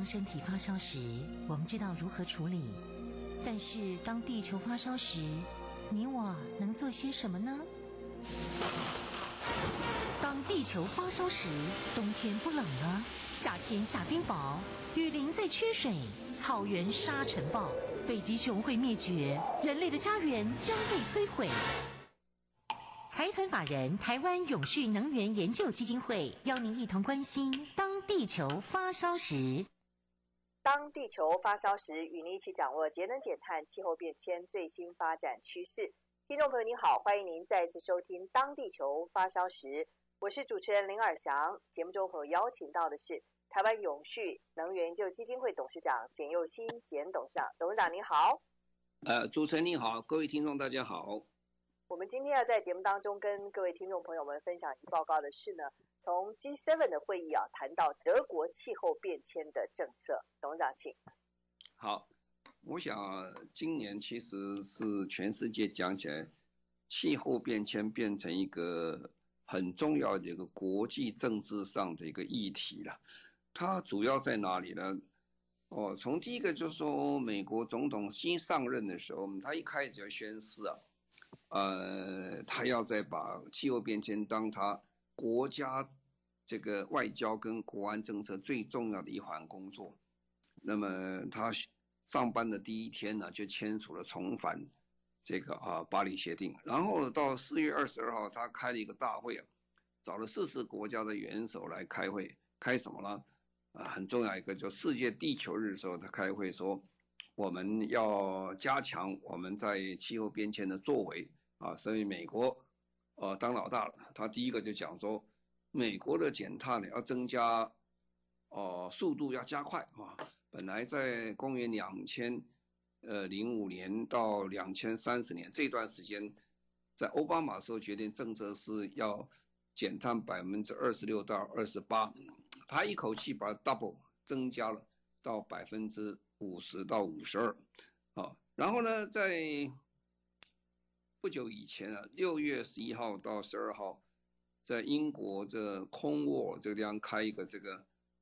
身体发烧时，我们知道如何处理，但是当地球发烧时，你我能做些什么呢？当地球发烧时，冬天不冷了，夏天下冰雹，雨林在缺水，草原沙尘暴，北极熊会灭绝，人类的家园将被摧毁。财团法人台湾永续能源研究基金会邀您一同关心当地球发烧时。 当地球发烧时，与您一起掌握节能减碳、气候变迁最新发展趋势。听众朋友您好，欢迎您再次收听《当地球发烧时》，我是主持人林尔翔。节目中我邀请到的是台湾永续能源研究基金会董事长简佑新简董事长。董事长您好。 主持人您好，各位听众大家好。 我们今天要在节目当中跟各位听众朋友们分享及报告的是呢，从 G7 的会议谈到德国气候变迁的政策。董事长请。 好，我想今年其实是全世界讲起来，气候变迁变成一个很重要的一个国际政治上的一个议题了。它主要在哪里呢？从第一个就是说，美国总统新上任的时候，他一开始就宣誓他要再把气候变迁当他国家这个外交跟国安政策最重要的一环工作。那么他上班的第一天呢，就签署了重返这个巴黎协定。然后到4月22号，他开了一个大会找了40国家的元首来开会。开什么呢？很重要一个，就世界地球日的时候，他开会说，我们要加强我们在气候变迁的作为所以美国当老大了，他第一个就讲说，美国的减碳要增加速度要加快本来在公元2005年到2030年这段时间，在奥巴马时候决定政策是要减碳26%到28%，他一口气把 double 增加了到50%到52%然后呢，在不久以前6月11号到12号，在英国这空沃这个地方开一个这个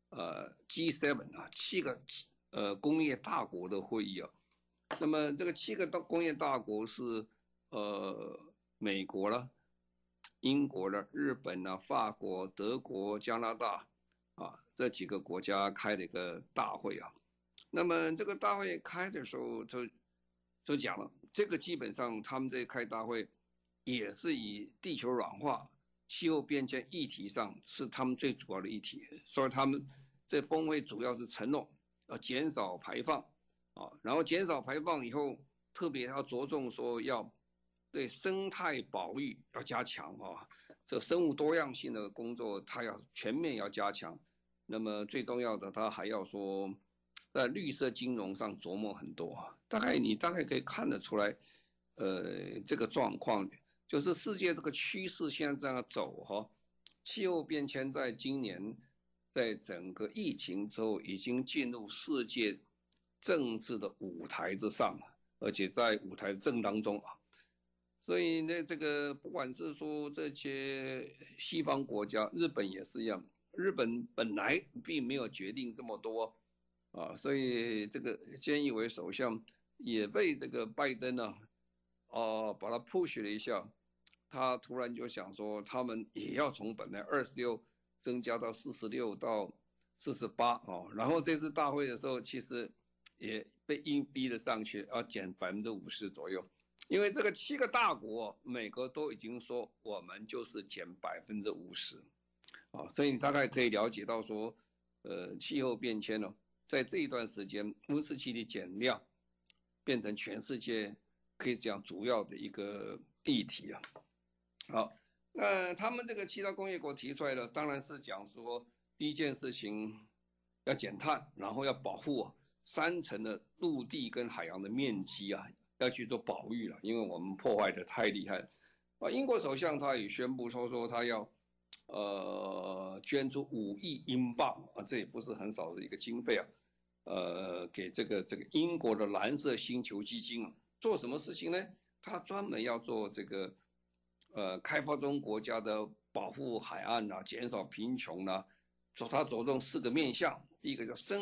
G7 7个工业大国的会议那么这个7个工业大国是美国了、英国了、日本了、法国、德国、加拿大这几个国家开了一个大会那么这个大会开的时候就讲了，这个基本上他们这开大会也是以地球软化、气候变迁议题上是他们最主要的议题，所以他们这峰会主要是承诺要减少排放然后减少排放以后，特别要着重说要对生态保育要加强这生物多样性的工作它要全面要加强。那么最重要的，他还要说在绿色金融上琢磨很多你大概可以看得出来这个状况就是世界这个趋势现在这样走气候变迁在今年在整个疫情之后已经进入世界政治的舞台之上而且在舞台正当中所以呢，这个不管是说这些西方国家，日本也是一样，日本本来并没有决定这么多所以这个菅义伟首相也被这个拜登把他 push 了一下，他突然就想说，他们也要从本来26增加到46到48然后这次大会的时候，其实也被硬逼了上去，要减50%左右。因为这个7个大国，美国都已经说我们就是减50%所以你大概可以了解到说，气候变迁在这一段时间，温室气体减量变成全世界可以讲主要的一个议题好，那他们这个7大工业国提出来的，当然是讲说第一件事情要减碳，然后要保护3成的陆地跟海洋的面积要去做保育了，因为我们破坏的太厉害英国首相他也宣布说他要捐出5亿英镑这也不是很少的一个经费给这个英国的蓝色星球基金做什么事情呢？他专门要做这个开发中国家的保护海岸减少贫穷他着重4个面向。第一个叫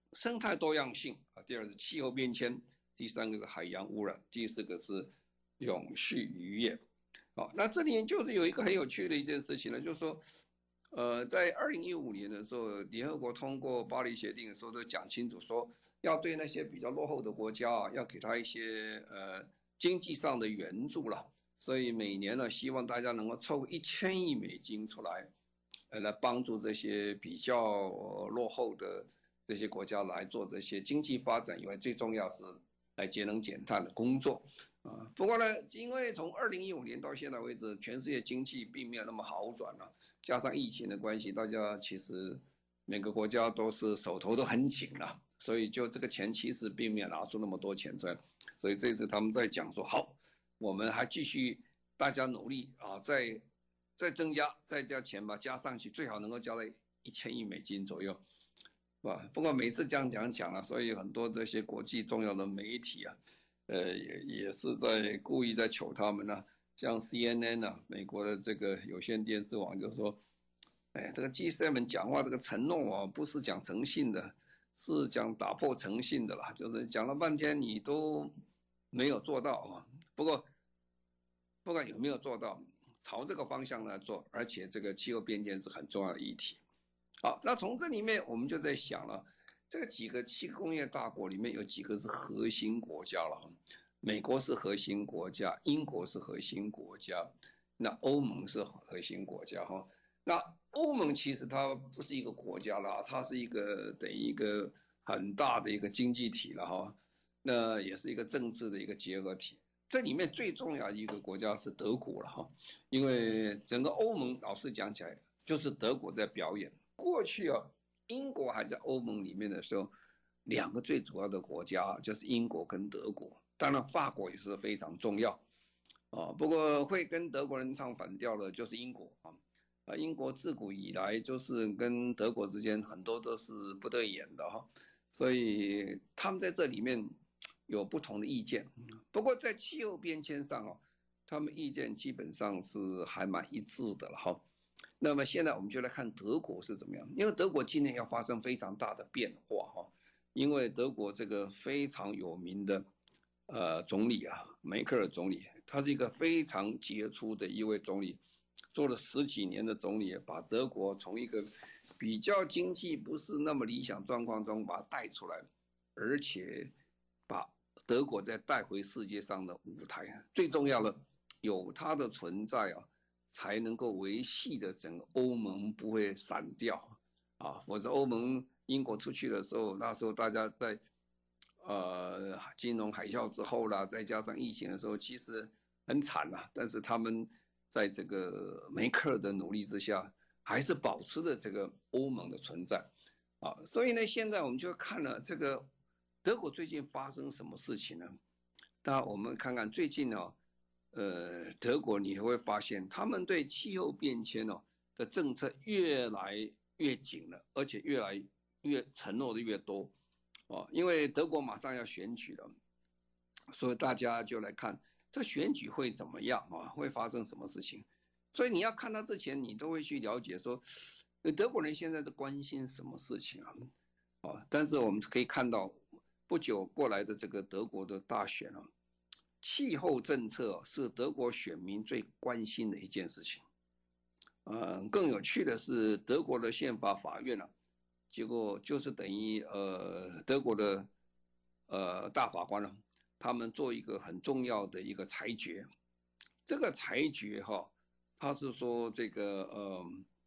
生态多样性啊，第二是气候变迁，第三个是海洋污染，第四个是永续渔业。好，那这里就是有一个很有趣的一件事情呢，就是说，在2015年的时候，联合国通过巴黎协定的时候，都讲清楚说，要对那些比较落后的国家啊，要给他一些经济上的援助了。所以每年呢，希望大家能够凑$1000亿出来，来帮助这些比较落后的这些国家来做这些经济发展以外，最重要是来节能减碳的工作。不过呢，因为从2015年到现在为止，全世界经济并没有那么好转了，加上疫情的关系，大家其实每个国家都是手头都很紧了，所以就这个钱其实并没有拿出那么多钱出来，所以这次他们在讲说，好，我们还继续大家努力啊，再增加，再加钱吧，加上去，最好能够加到$1000亿左右，是吧？不过每次这样讲了，所以很多这些国际重要的媒体啊。也是在故意在糗他们呢、像 CNN 啊，美国的这个有线电视网就说，哎，这个 G7 讲话这个承诺啊，不是讲诚信的，是讲打破诚信的啦，就是讲了半天你都没有做到啊。不过不管有没有做到，朝这个方向来做，而且这个气候变迁是很重要的议题。好，那从这里面我们就在想了。这几个气工业大国里面有几个是核心国家了，美国是核心国家，英国是核心国家，那欧盟是核心国家哈。那欧盟其实它不是一个国家了，它是一个等于一个很大的一个经济体了哈，那也是一个政治的一个结合体。这里面最重要的一个国家是德国了哈，因为整个欧盟老实讲起来就是德国在表演。过去啊。英国还在欧盟里面的时候，两个最主要的国家就是英国跟德国，当然法国也是非常重要啊。不过会跟德国人唱反调的就是英国啊。英国自古以来就是跟德国之间很多都是不对眼的哈，所以他们在这里面有不同的意见。不过在气候变迁上哦，他们意见基本上是还蛮一致的了哈。那么现在我们就来看德国是怎么样，因为德国今年要发生非常大的变化哈，因为德国这个非常有名的总理啊，梅克尔总理，他是一个非常杰出的一位总理，做了10几年的总理，把德国从一个比较经济不是那么理想状况中把它带出来，而且把德国再带回世界上的舞台。最重要的，有他的存在啊。才能够维系的整个欧盟不会散掉啊，否则欧盟英国出去的时候，那时候大家在金融海啸之后啦，再加上疫情的时候，其实很惨啦。但是他们在这个梅克尔的努力之下，还是保持了这个欧盟的存在啊。所以呢，现在我们就看了这个德国最近发生什么事情呢？那我们看看最近呢。德国你会发现，他们对气候变迁的政策越来越紧了，而且越来越承诺的越多因为德国马上要选举了，所以大家就来看这选举会怎么样会发生什么事情。所以你要看它之前，你都会去了解说，德国人现在在关心什么事情但是我们可以看到，不久过来的这个德国的大选气候政策是德国选民最关心的一件事情。更有趣的是，德国的宪法法院结果就是等于德国的大法官他们做一个很重要的一个裁决。这个裁决他是说这个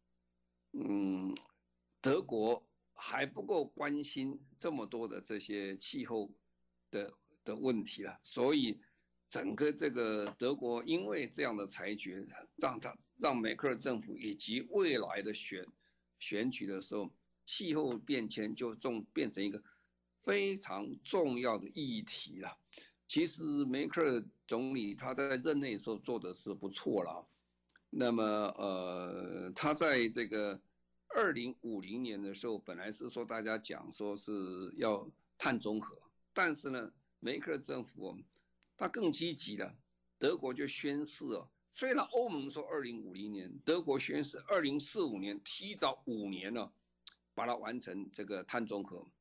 德国还不够关心这么多的这些气候的问题了，所以。整个这个德国因为这样的裁决，让梅克尔政府以及未来的选举的时候，气候变迁就变成一个非常重要的议题了。其实梅克尔总理他在任内的时候做的是不错了，那么他在这个2050年的时候，本来是说大家讲说是要碳中和，但是呢，梅克尔政府他更积极了，德国就宣示虽然欧盟说2050年，德国宣示2045年，提早5年把它完成这个碳中和。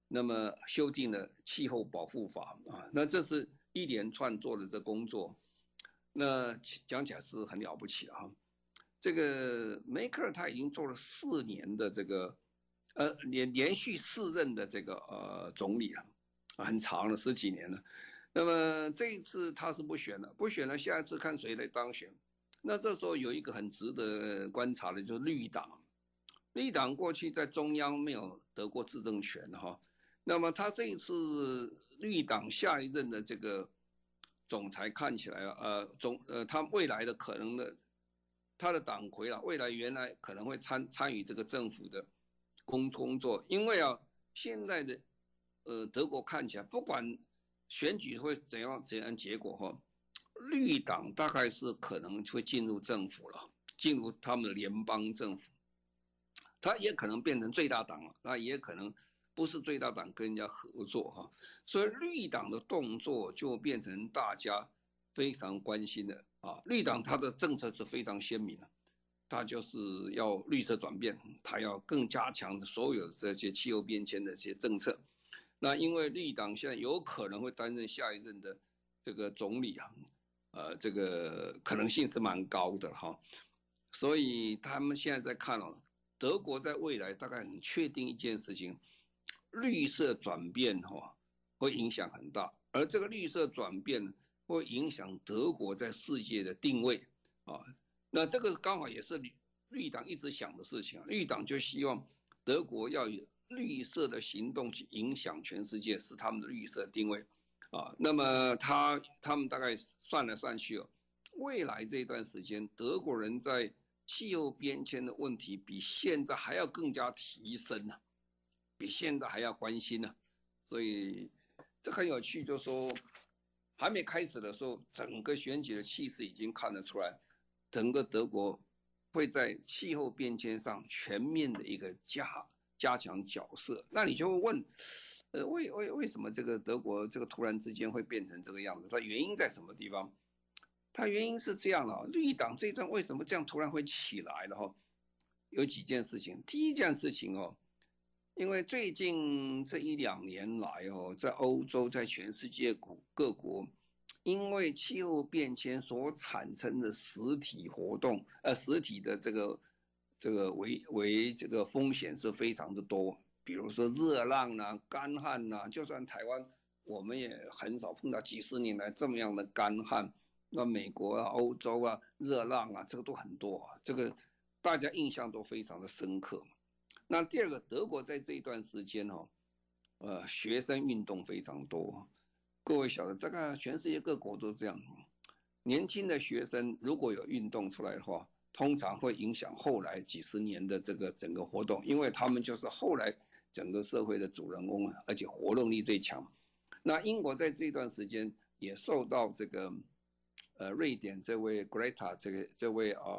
那么修订了气候保护法啊，那这是一连串做的这工作，那讲起来是很了不起啊。这个梅克尔他已经做了4年的这个，连续4任的这个总理了，很长了10几年了。那么这一次他是不选了，下一次看谁来当选。那这时候有一个很值得观察的，就是绿党。绿党过去在中央没有得过执政权哈，那么他这一次绿党下一任的这个总裁看起来他未来的可能的他的党魁未来原来可能会参与这个政府的工作，因为现在的德国看起来不管选举会怎样结果哈，绿党大概是可能会进入政府了，进入他们的联邦政府。他也可能变成最大党了，那也可能不是最大党跟人家合作哈，所以绿党的动作就变成大家非常关心的啊。绿党它的政策是非常鲜明的，它就是要绿色转变，它要更加强所有这些气候变迁的这些政策。那因为绿党现在有可能会担任下一任的这个总理这个可能性是蛮高的哈，所以他们现在在看德国在未来大概很确定一件事情，绿色转变会影响很大，而这个绿色转变会影响德国在世界的定位啊。那这个刚好也是绿党一直想的事情绿党就希望德国要以绿色的行动去影响全世界，是他们的绿色定位啊。那么他们大概算来算去未来这段时间德国人在气候变迁的问题比现在还要更加提升比现在还要关心所以这很有趣，就是说还没开始的时候，整个选举的气势已经看得出来，整个德国会在气候变迁上全面的一个加强角色。那你就会问，为什么这个德国这个突然之间会变成这个样子？它原因在什么地方？它原因是这样的绿党这一段为什么这样突然会起来了有几件事情。第一件事情因为最近这1、2年来在欧洲，在全世界各国，因为气候变迁所产生的实体活动，实体的这个这个风险是非常的多，比如说热浪干旱就算台湾我们也很少碰到几十年来这么样的干旱。那美国欧洲热浪这个都很多这个大家印象都非常的深刻。那第二个，德国在这一段时间学生运动非常多。各位晓得，这个全世界各国都这样，年轻的学生如果有运动出来的话，通常会影响后来几十年的这个整个活动，因为他们就是后来整个社会的主人公而且活动力最强。那英国在这段时间也受到这个瑞典这位 Greta 这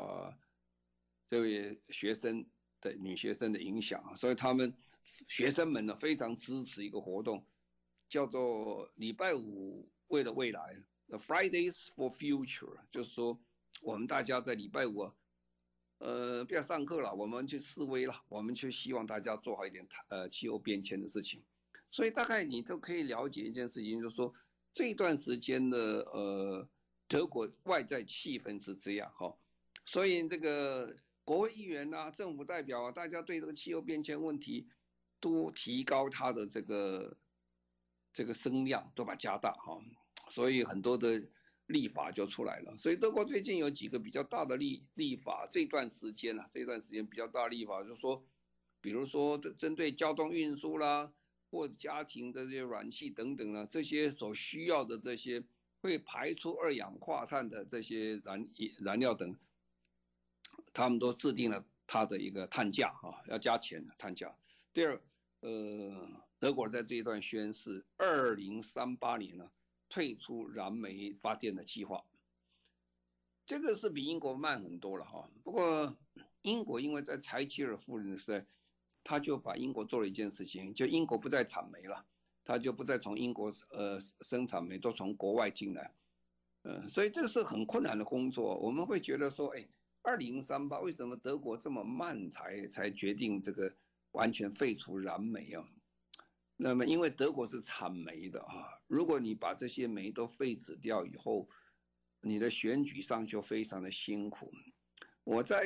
位学生的女学生的影响所以他们学生们非常支持一个活动，叫做礼拜五为了未来 The Fridays for Future， 就是说我们大家在礼拜五不要上课了，我们去示威了，我们去希望大家做好一点气候变迁的事情。所以大概你都可以了解一件事情，就是说这一段时间的德国外在气氛是这样所以这个国会议员政府代表大家对这个气候变迁问题都提高他的这个声量，都把它加大所以很多的立法就出来了。所以德国最近有几个比较大的立法，这段时间比较大的立法，就是说，比如说针对交通运输啦，或家庭的这些暖气等等这些所需要的这些会排出二氧化碳的这些燃料等，他们都制定了它的一个碳价要加钱的碳价。第二，德国在这一段宣示2038年退出燃煤发电的计划，这个是比英国慢很多了不过英国因为在柴契尔夫人的时代，他就把英国做了一件事情，就英国不再产煤了，他就不再从英国生产煤，都从国外进来。所以这个是很困难的工作。我们会觉得说，2038为什么德国这么慢才决定这个完全废除燃煤那么因为德国是产煤的啊，如果你把这些煤都废止掉以后，你的选举上就非常的辛苦。我在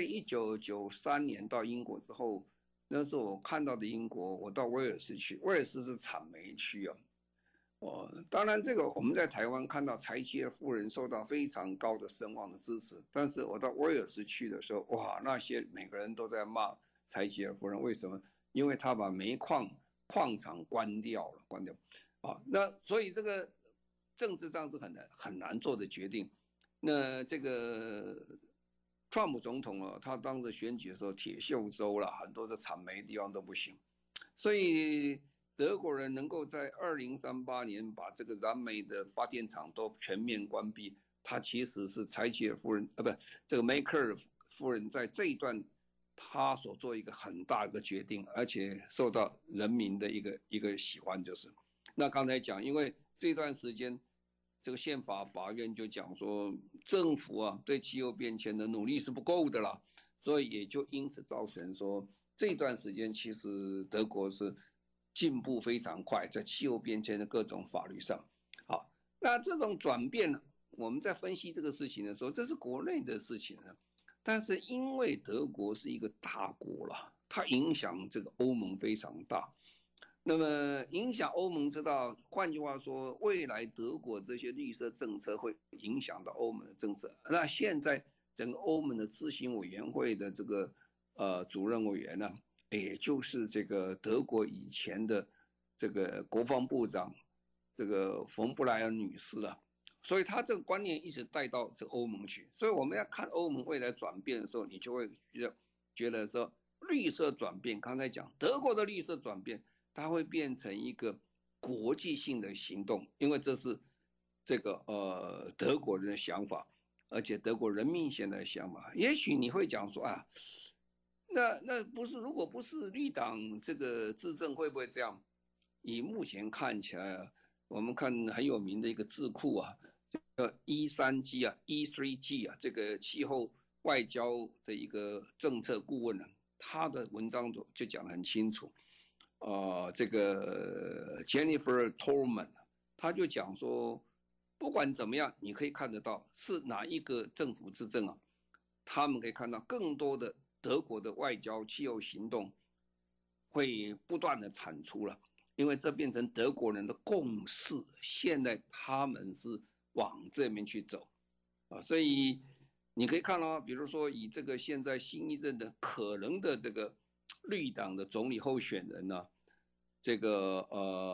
1993年到英国之后，那时候我看到的英国，我到威尔士去，威尔士是产煤区啊。当然这个我们在台湾看到柴契尔夫人受到非常高的声望的支持，但是我到威尔士去的时候，哇，那些每个人都在骂柴契尔夫人，为什么？因为他把煤矿场关掉了，啊，那所以这个政治上是很难做的决定。那这个川普总统啊，他当时选举的时候铁锈州了，很多的产煤地方都不行，所以德国人能够在2038年把这个燃煤的发电厂都全面关闭，他其实是柴契尔夫人不，这个梅克尔夫人在这一段他所做一个很大的决定，而且受到人民的一个喜欢，就是那刚才讲，因为这段时间这个宪法法院就讲说，政府啊对气候变迁的努力是不够的啦，所以也就因此造成说这段时间其实德国是进步非常快，在气候变迁的各种法律上。好，那这种转变呢，我们在分析这个事情的时候，这是国内的事情呢。但是因为德国是一个大国了，它影响这个欧盟非常大。那么影响欧盟知道，换句话说，未来德国这些绿色政策会影响到欧盟的政策。那现在整个欧盟的咨询委员会的这个主任委员呢，也就是这个德国以前的这个国防部长这个冯布莱尔女士了。所以他这个观念一直带到这欧盟去，所以我们要看欧盟未来转变的时候，你就会觉得说绿色转变，刚才讲德国的绿色转变，它会变成一个国际性的行动，因为这是这个德国人的想法，而且德国人民现在的想法。也许你会讲说啊，那不是，如果不是绿党这个执政，会不会这样？以目前看起来，我们看很有名的一个智库啊。E3G 啊 ，E3G 啊，这个气候外交的一个政策顾问呢，他的文章就讲得很清楚。这个 Jennifer Tolman 他就讲说，不管怎么样，你可以看得到是哪一个政府执政啊，他们可以看到更多的德国的外交气候行动会不断的产出了，因为这变成德国人的共识，现在他们是往这边去走啊，所以你可以看到，比如说以这个现在新一任的可能的这个绿党的总理候选人呢，这个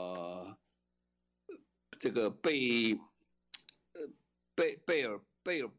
贝尔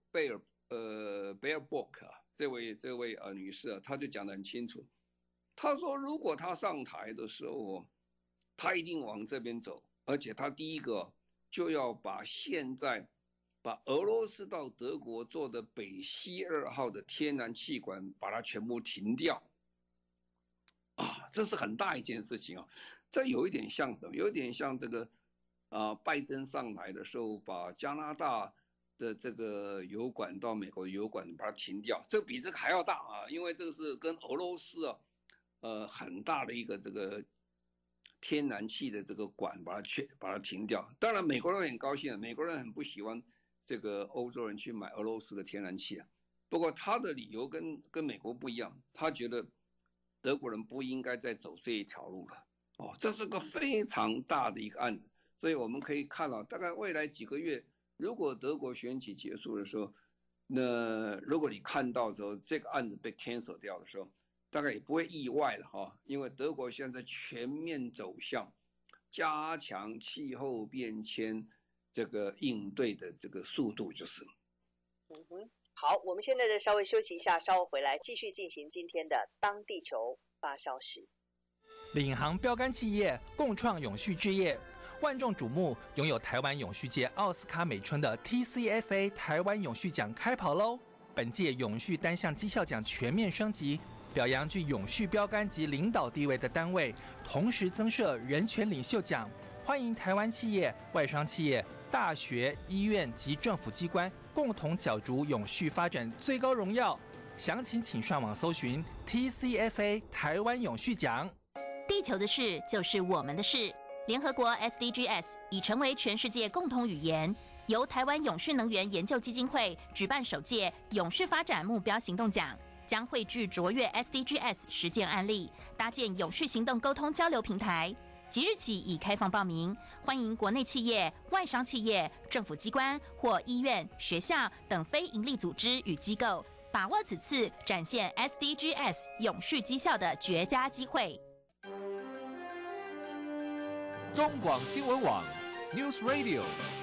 伯克啊，这位女士啊，她就讲得很清楚，她说如果她上台的时候，她一定往这边走，而且她第一个就要把现在把俄罗斯到德国做的北溪2号的天然气管把它全部停掉啊，这是很大一件事情啊。这有一点像什么？有点像这个拜登上台的时候把加拿大的这个油管到美国的油管把它停掉，这比这个还要大啊，因为这个是跟俄罗斯很大的一个这个天然气的这个管把它停掉。当然美国人很高兴，美国人很不喜欢这个欧洲人去买俄罗斯的天然气啊。不过他的理由跟美国不一样，他觉得德国人不应该再走这一条路了。这是个非常大的一个案子，所以我们可以看到，大概未来几个月，如果德国选举结束的时候，那如果你看到之后这个案子被 cancel 掉的时候，大概也不会意外了哈，因为德国现在全面走向加强气候变迁这个应对的这个速度，就是。 好，我们现在稍微休息一下，稍后回来继续进行今天的当地球发烧时。 领航标杆企业共创永续置业，万众瞩目，拥有台湾永续界奥斯卡美称的 TCSA 台湾永续奖开跑喽！本届永续单项绩效奖全面升级，表扬具永续标杆及领导地位的单位，同时增设人权领袖奖，欢迎台湾企业、外商企业、大学、医院及政府机关共同角逐永续发展最高荣耀。详情请上网搜寻 TCSA 台湾永续奖。 第地球的事就是我们的事。联合国 SDGs 已成为全世界共同语言，由台湾永续能源研究基金会举办首届永续发展目标行动奖，将汇聚卓越 SDGs 实践案例，搭建永续行动沟通交流平台。即日起已开放报名，欢迎国内企业、外商企业、政府机关或医院、学校等非营利组织与机构，把握此次展现 SDGs 永续绩效的绝佳机会。 中广新闻网 News Radio。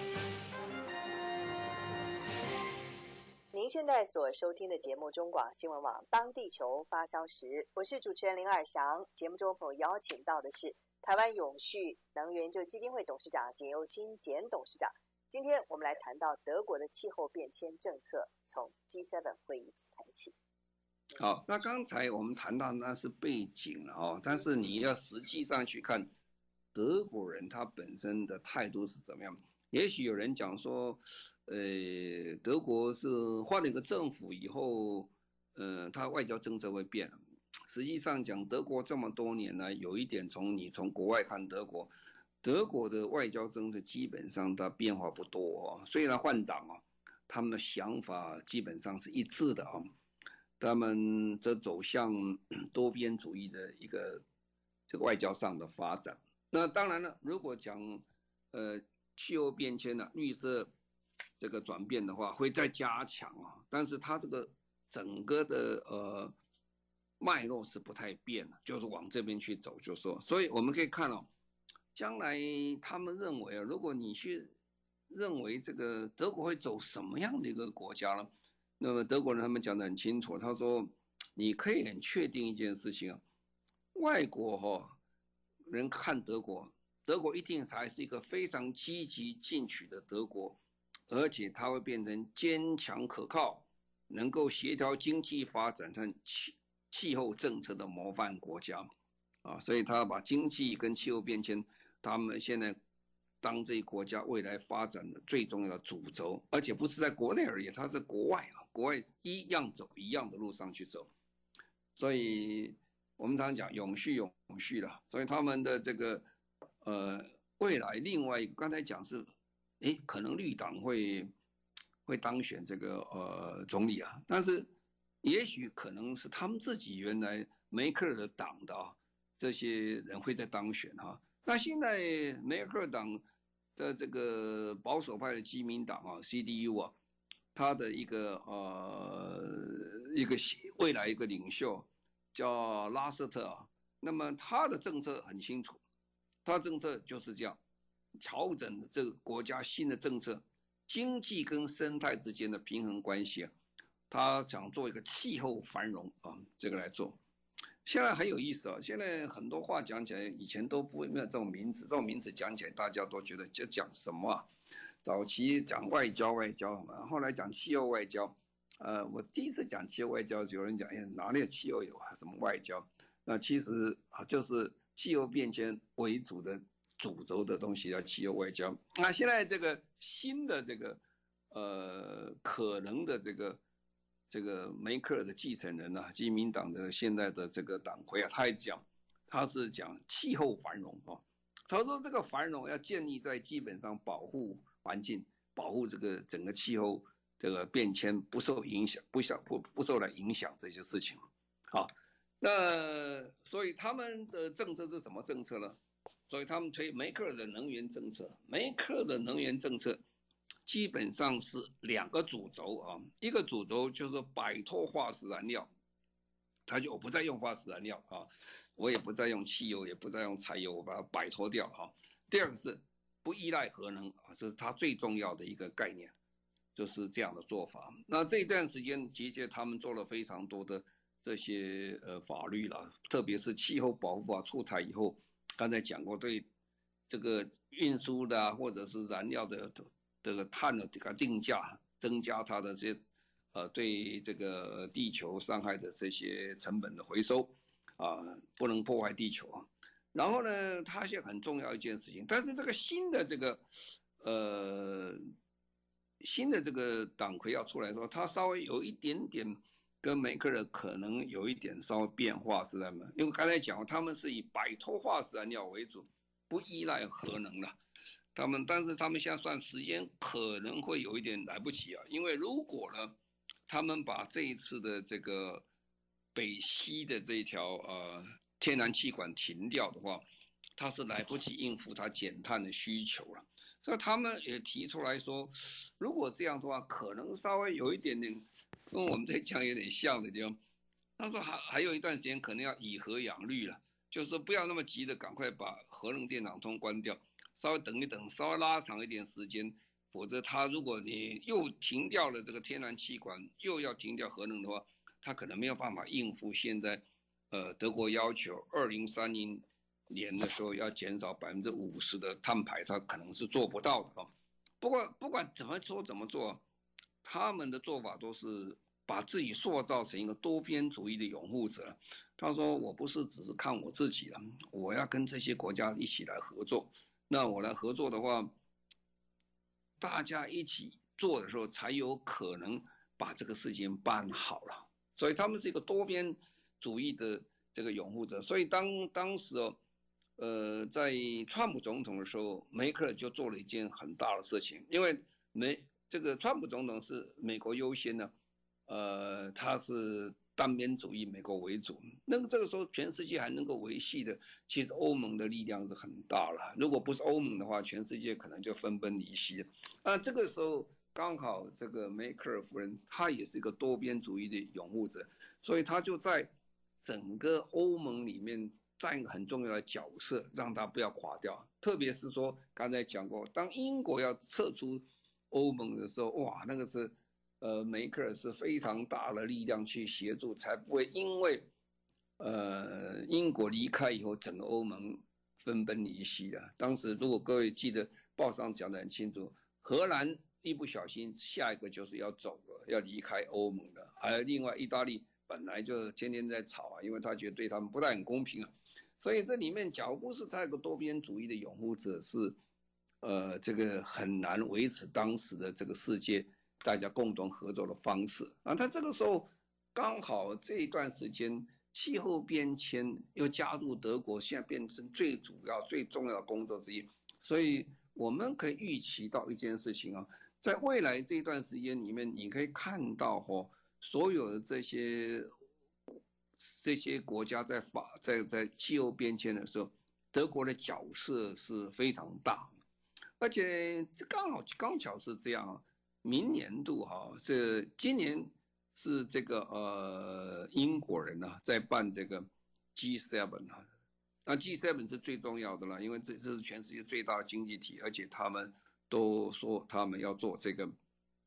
您现在所收听的节目中广新闻网当地球发烧时，我是主持人林尔翔。节目中朋友邀请到的是台湾永续能源就基金会董事长简又新简董事长。今天我们来谈到德国的气候变迁政策，从 G7 会议谈起。 好，那刚才我们谈到那是背景了哦，但是你要实际上去看德国人他本身的态度是怎么样。也许有人讲说，德国是换了一个政府以后，他外交政策会变了。实际上讲，德国这么多年来，有一点你从国外看德国的外交政策基本上它变化不多哦。虽然换党哦，他们的想法基本上是一致的哦。他们则走向多边主义的一个这个外交上的发展。那当然了，如果讲气候变迁呢，绿色这个转变的话，会再加强啊。但是它这个整个的脉络是不太变的，就是往这边去走，就说。所以我们可以看哦，将来他们认为啊，如果你去认为这个德国会走什么样的一个国家呢？那么德国人他们讲得很清楚，他说你可以很确定一件事情啊，外国人看德国一定还是一个非常积极进取的德国，而且它会变成坚强可靠，能够协调经济发展和气候政策的模范国家啊，所以他把经济跟气候变迁，他们现在当这一国家未来发展的最重要的主轴，而且不是在国内而已，它是国外啊，国外一样走一样的路上去走。所以我们常常讲永续了，所以他们的这个未来另外一个刚才讲是，可能绿党会当选这个总理啊，但是也许可能是他们自己原来梅克尔的党的这些人会在当选哈。那现在梅克尔党的这个保守派的基民党CDU 啊，他的一个未来一个领袖叫拉瑟特啊，那么他的政策很清楚，他的政策就是这样调整这个国家新的政策，经济跟生态之间的平衡关系啊，他想做一个气候繁荣啊，这个来做。现在很有意思啊，现在很多话讲起来，以前都不会没有这种名词，这种名词讲起来大家都觉得这讲什么啊？早期讲外交，后来讲气候外交。我第一次讲气候外交，有人讲，哪里有气候有什么外交？那其实就是气候变迁为主的主轴的东西叫气候外交。那现在这个新的这个可能的这个梅克尔的继承人啊，基民党的现在的这个党魁啊，他是讲气候繁荣啊。他说这个繁荣要建立在基本上保护环境、保护这个整个气候这个变迁不受影响、不受来影响这些事情。好，那所以他们的政策是什么政策呢？所以他们推梅克尔的能源政策。梅克尔的能源政策基本上是两个主轴啊，一个主轴就是摆脱化石燃料，我不再用化石燃料啊，我也不再用汽油，也不再用柴油，我把它摆脱掉啊。第二个是不依赖核能啊，这是它最重要的一个概念，就是这样的做法。那这一段时间的确他们做了非常多的这些法律了，特别是气候保护法出台以后，刚才讲过，对这个运输的或者是燃料的这个碳的这个定价，增加它的这些对这个地球伤害的这些成本的回收啊，不能破坏地球啊。然后呢，它现在很重要一件事情，但是这个新的这个党魁要出来说，他稍微有一点点跟梅克尔可能有一点稍微变化，是在吗？因为刚才讲他们是以摆脱化石燃料为主，不依赖核能的。但是他们现在算时间可能会有一点来不及啊，因为如果呢，他们把这一次的这个北溪的这一条天然气管停掉的话，它是来不及应付它减碳的需求了。所以他们也提出来说，如果这样的话，可能稍微有一点点跟我们在讲有点像的地方。他说还有一段时间可能要以核养绿了，就是不要那么急的赶快把核能电厂通关掉，稍微等一等，稍微拉长一点时间，否则如果你又停掉了这个天然气管，又要停掉核能的话，它可能没有办法应付现在德国要求2030年的时候要减少50%的碳排，它可能是做不到的。不过不管怎么说怎么做，他们的做法都是把自己塑造成一个多边主义的拥护者。他说我不是只是看我自己了，我要跟这些国家一起来合作。那我来合作的话，大家一起做的时候才有可能把这个事情办好了。所以他们是一个多边主义的这个拥护者。所以当时在川普总统的时候，梅克尔就做了一件很大的事情，因为这个川普总统是美国优先的，他是单边主义，美国为主。这个时候全世界还能够维系的，其实欧盟的力量是很大了。如果不是欧盟的话，全世界可能就分崩离析了。这个时候刚好这个梅克尔夫人她也是一个多边主义的拥护者，所以她就在整个欧盟里面占一个很重要的角色，让它不要垮掉。特别是说刚才讲过，当英国要撤出欧盟的时候，哇，那个是梅克尔是非常大的力量去协助，才不会因为英国离开以后，整个欧盟分崩离析的。当时如果各位记得报上讲得很清楚，荷兰一不小心下一个就是要走了，要离开欧盟的。还有另外意大利本来就天天在吵因为他觉得对他们不太很公平所以这里面假如不是他一个多边主义的拥护者，是这个很难维持当时的这个世界大家共同合作的方式他这个时候刚好这一段时间气候变迁又加入德国，现在变成最主要最重要的工作之一。所以我们可以预期到一件事情在未来这一段时间里面，你可以看到所有的这些国家在气候变迁的时候，德国的角色是非常大，而且刚巧是这样明年度是今年是这个英国人在办这个 G7 那 G7 是最重要的了，因为这是全世界最大的经济体，而且他们都说他们要做这个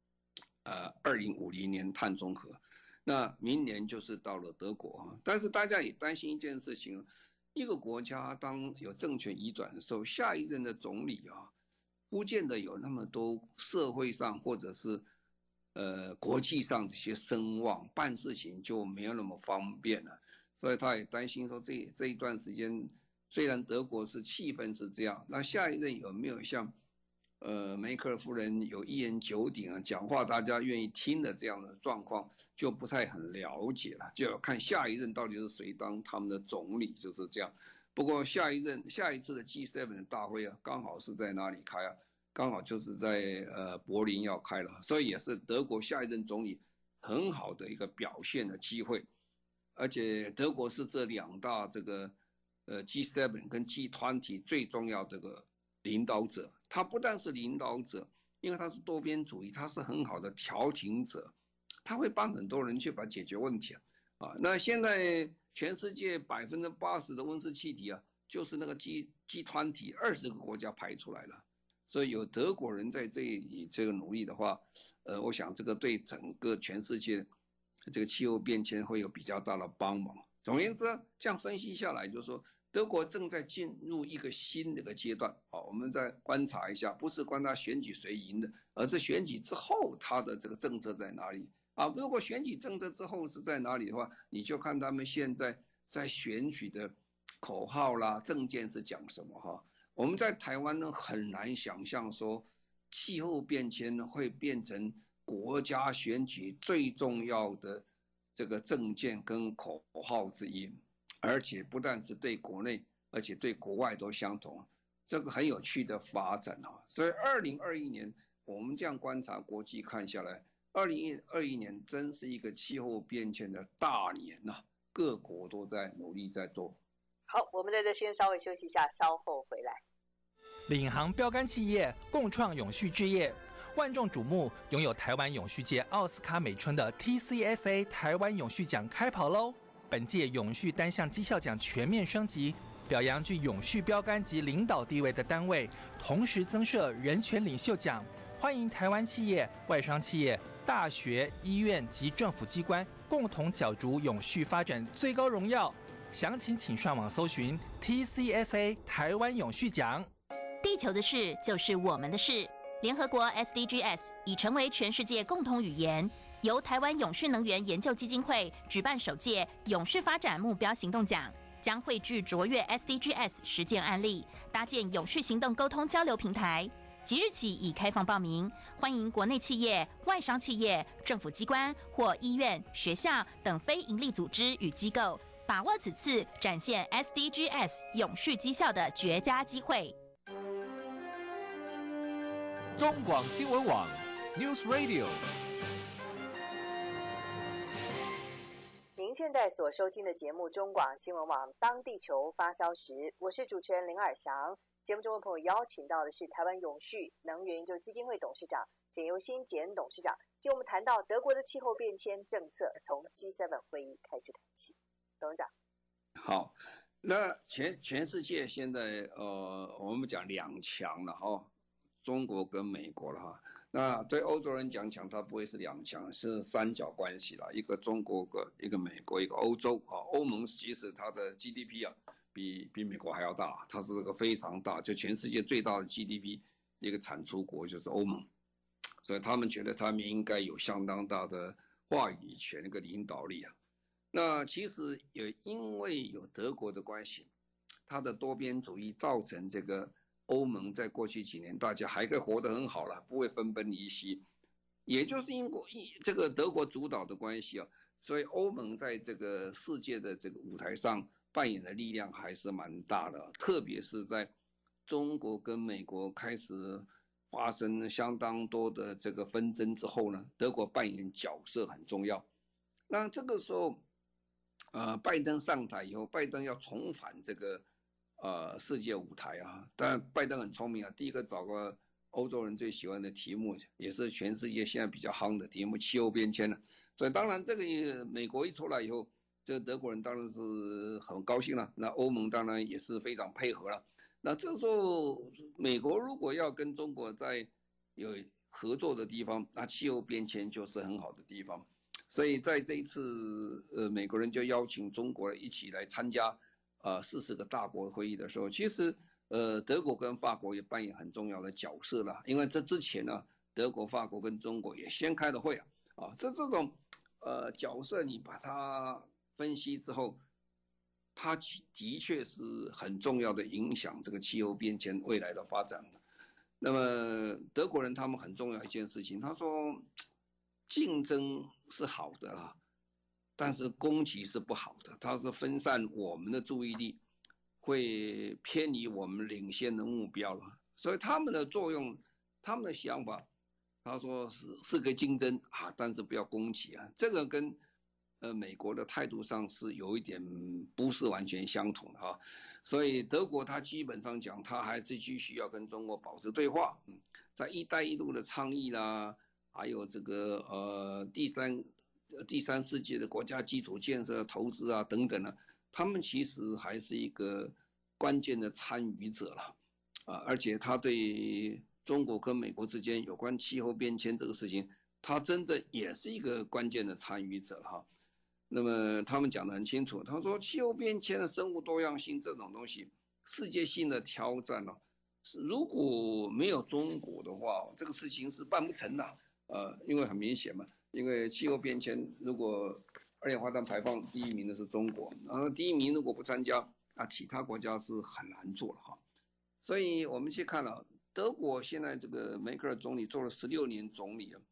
2050年碳中和。那明年就是到了德国但是大家也担心一件事情，一个国家当有政权移转的时候，下一任的总理不见得有那么多社会上或者是国际上的一些声望，办事情就没有那么方便了。所以他也担心说这一段时间，虽然德国是气氛是这样，那下一任有没有像梅克尔夫人有一言九鼎讲话大家愿意听的这样的状况，就不太很了解了，就要看下一任到底是谁当他们的总理，就是这样。不过下一次的 G7 的大会刚好是在哪里开刚好就是在柏林要开了，所以也是德国下一任总理很好的一个表现的机会。而且德国是这两大这个G7 跟 G20 最重要的这个领导者，他不但是领导者，因为他是多边主义，他是很好的调停者，他会帮很多人去把解决问题那现在全世界80%的温室气体就是那个 G20 20个国家排出来了。所以有德国人在这个努力的话，我想这个对整个全世界这个气候变迁会有比较大的帮忙。总而言之这样分析下来，就是说德国正在进入一个新的一个阶段我们再观察一下，不是观察选举谁赢的，而是选举之后他的这个政策在哪里如果选举政策之后是在哪里的话，你就看他们现在在选举的口号啦、政见是讲什么我们在台湾呢很难想象说气候变迁会变成国家选举最重要的这个政见跟口号之一，而且不但是对国内，而且对国外都相同，这个很有趣的发展啊。所以2021年我们这样观察国际看下来，2021年真是一个气候变迁的大年呐，各国都在努力在做。 好，我们在这先稍微休息一下，稍后回来。 领航标杆企业共创永续置业，万众瞩目，拥有台湾永续界奥斯卡美春的 TCSA 台湾永续奖开跑喽！本届永续单项绩效奖全面升级，表扬具永续标杆及领导地位的单位，同时增设人权领袖奖，欢迎台湾企业、外商企业、大学、医院及政府机关共同角逐永续发展最高荣耀。详情请上网搜寻 TCSA 台湾永续奖。 地球的事就是我们的事。联合国 SDGs 已成为全世界共同语言，由台湾永续能源研究基金会举办首届永续发展目标行动奖，将汇聚卓越 SDGs 实践案例，搭建永续行动沟通交流平台。即日起已开放报名，欢迎国内企业、外商企业、政府机关或医院、学校等非营利组织与机构，把握此次展现 SDGs 永续绩效的绝佳机会。 中广新闻网 News Radio。 您现在所收听的节目中广新闻网当地球发烧时，我是主持人林尔翔。节目中的朋友邀请到的是台湾永续能源研究基金会董事长简尤新简董事长。今天我们谈到德国的气候变迁政策，从 G7 会议开始谈起。董事长， 好，那全世界现在我们讲两强了哈，中国跟美国了哈。那对欧洲人讲，它不会是两强，是三角关系了，一个中国，一个美国，一个欧洲啊。欧盟其实它的 GDP 啊，比美国还要大，它是个非常大，就全世界最大的 GDP 一个产出国就是欧盟，所以他们觉得他们应该有相当大的话语权，一个领导力啊。那其实也因为有德国的关系，它的多边主义造成这个欧盟在过去几年大家还可以活得很好了，不会分崩离析，也就是因为这个德国主导的关系啊，所以欧盟在这个世界的这个舞台上扮演的力量还是蛮大的，特别是在中国跟美国开始发生相当多的这个纷争之后呢，德国扮演角色很重要。那这个时候拜登上台以后，拜登要重返这个世界舞台啊。但拜登很聪明啊，第一个找个欧洲人最喜欢的题目，也是全世界现在比较夯的题目，气候变迁了。所以当然这个美国一出来以后，这个德国人当然是很高兴了，那欧盟当然也是非常配合了。那这时候美国如果要跟中国在有合作的地方，那气候变迁就是很好的地方。所以在这一次美国人就邀请中国一起来参加40个大国会议的时候，其实德国跟法国也扮演很重要的角色了，因为这之前呢，德国、法国跟中国也先开了会啊，这种角色你把它分析之后，它的确是很重要的影响这个气候变迁未来的发展。那么德国人他们很重要一件事情，他说竞争是好的啊，但是攻击是不好的，它是分散我们的注意力，会偏离我们领先的目标了。所以他们的作用，他们的想法，他说是个竞争啊，但是不要攻击啊。这个跟美国的态度上是有一点不是完全相同的啊。所以德国他基本上讲，他还是继续要跟中国保持对话，在一带一路的倡议啦，还有这个第三世界的国家基础建设投资啊等等呢，他们其实还是一个关键的参与者了而且他对中国跟美国之间有关气候变迁这个事情，他真的也是一个关键的参与者哈。那么他们讲得很清楚，他说气候变迁的生物多样性这种东西，世界性的挑战呢，如果没有中国的话，这个事情是办不成的。因为很明显嘛，因为气候变迁，如果二氧化碳排放第一名的是中国，第一名如果不参加，其他国家是很难做了哈。所以我们去看了德国现在这个梅克尔总理做了16年总理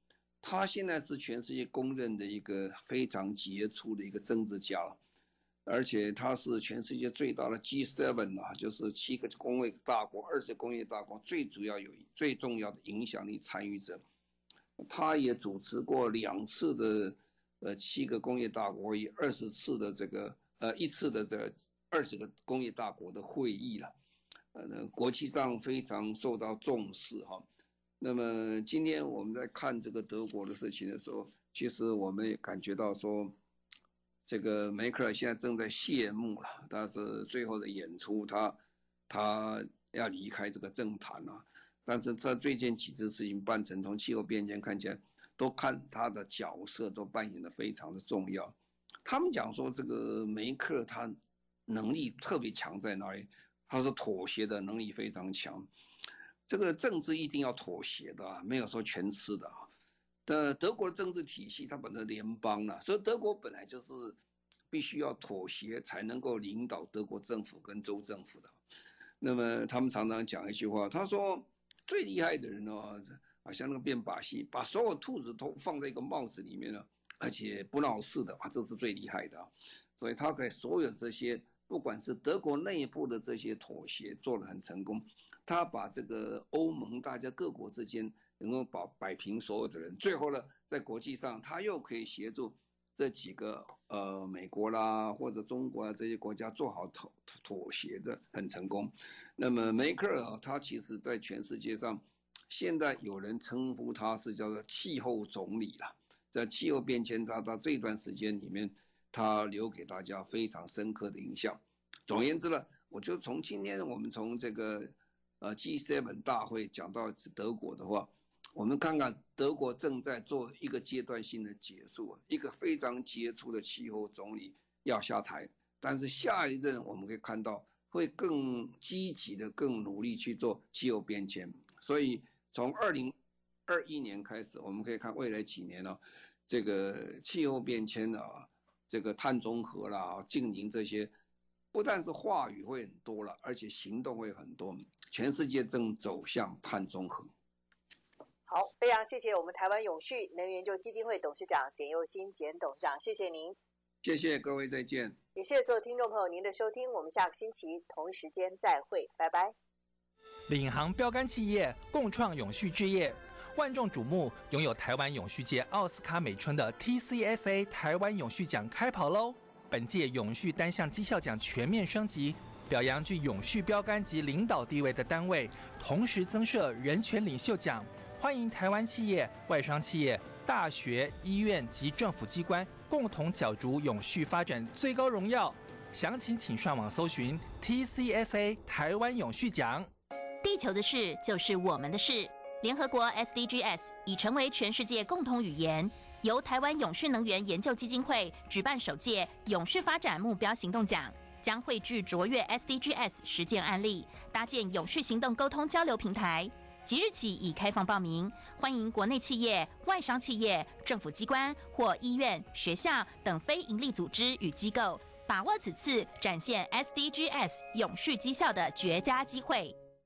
他现在是全世界公认的一个非常杰出的一个政治家了，而且他是全世界最大的 G7 啊，就是7个工业大国、20个工业大国最重要的影响力参与者。他也主持过2次的7个工业大国与20次的1次的这20个工业大国的会议了，国际上非常受到重视哈。那么今天我们在看这个德国的事情的时候，其实我们也感觉到说，这个梅克尔现在正在谢幕了，他是最后的演出，他要离开这个政坛了。但是这最近几次事情办成，从气候变迁看起来，都看他的角色都扮演得非常的重要。他们讲说这个梅克尔他能力特别强在哪里？他说妥协的能力非常强。这个政治一定要妥协的啊，没有说全吃的啊。德国政治体系它本身联邦啊，所以德国本来就是必须要妥协才能够领导德国政府跟州政府的。那么他们常常讲一句话，他说最厉害的人呢，好像那个变把戏，把所有兔子都放在一个帽子里面呢，而且不闹事的，这是最厉害的啊。所以他给所有这些，不管是德国内部的这些妥协做得很成功，他把这个欧盟大家各国之间能够摆平所有的人，最后呢，在国际上他又可以协助这几个美国啦或者中国啊这些国家做好妥协的很成功。那么梅克尔他其实在全世界上，现在有人称呼他是叫做气候总理啦，在气候变迁他这段时间里面，他留给大家非常深刻的印象。总而言之呢，我就从今天我们从这个G7 大会讲到德国的话，我们看看德国正在做一个阶段性的结束，一个非常杰出的气候总理要下台，但是下一任我们可以看到会更积极的、更努力去做气候变迁。所以从2021年开始，我们可以看未来几年呢，这个气候变迁啊，这个碳中和啦、净零这些，不但是话语会很多了，而且行动会很多。全世界正走向碳中和。 好，非常谢谢我们台湾永续能源研究基金会董事长简佑新简董事长，谢谢您。 谢谢各位，再见。 也谢谢所有听众朋友您的收听，我们下个星期同一时间再会，拜拜。 领航标杆企业共创永续置业，万众瞩目，拥有台湾永续界奥斯卡美称的 TCSA 台湾永续奖开跑喽！本届永续单项绩效奖全面升级，表扬具永续标杆及领导地位的单位，同时增设人权领袖奖，欢迎台湾企业、外商企业、大学、医院及政府机关共同角逐永续发展最高荣耀。详情请上网搜寻 TCSA 台湾永续奖。 地球的事就是我们的事。联合国 SDGs 已成为全世界共同语言，由台湾永续能源研究基金会举办首届永续发展目标行动奖，将汇聚卓越 SDGs 实践案例，搭建永续行动沟通交流平台。即日起已开放报名，欢迎国内企业、外商企业、政府机关或医院、学校等非营利组织与机构，把握此次展现 SDGs 永续绩效的绝佳机会。